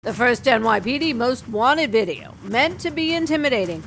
The first NYPD Most Wanted video, meant to be intimidating.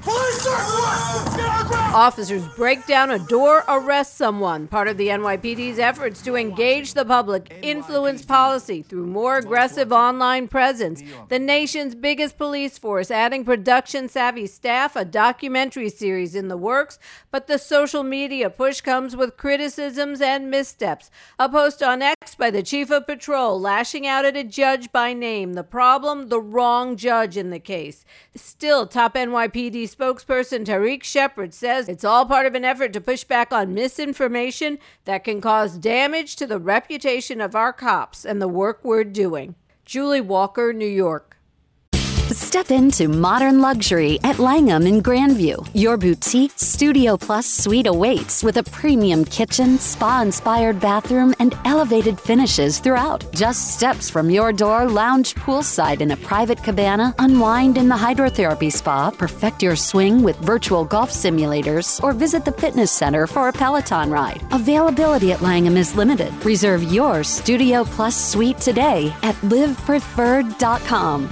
Officers break down a door, arrest someone, part of the NYPD's efforts to engage the public, influence policy through more aggressive online presence. The nation's biggest police force adding production-savvy staff, a documentary series in the works, but the social media push comes with criticisms and missteps. A post on X by the chief of patrol lashing out at a judge by name. The problem, the wrong judge in the case. Still, top NYPD spokesperson Tariq Shepard says it's all part of an effort to push back on misinformation that can cause damage to the reputation of our cops and the work we're doing. Julie Walker, New York. Step into modern luxury at Langham in Grandview. Your boutique Studio Plus suite awaits with a premium kitchen, spa-inspired bathroom, and elevated finishes throughout. Just steps from your door, lounge poolside in a private cabana, unwind in the hydrotherapy spa, perfect your swing with virtual golf simulators, or visit the fitness center for a Peloton ride. Availability at Langham is limited. Reserve your Studio Plus suite today at livepreferred.com.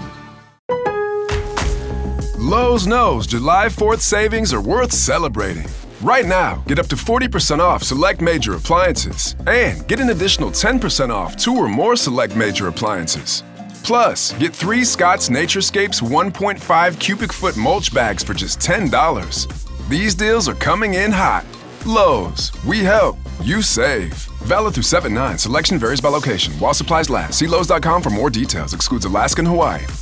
Lowe's knows July 4th savings are worth celebrating. Right now, get up to 40% off select major appliances and get an additional 10% off 2 or more select major appliances. Plus, get 3 Scott's Naturescapes 1.5 cubic foot mulch bags for just $10. These deals are coming in hot. Lowe's, we help, you save. Valid through 7/9. Selection varies by location. While supplies last. See Lowe's.com for more details. Excludes Alaska and Hawaii.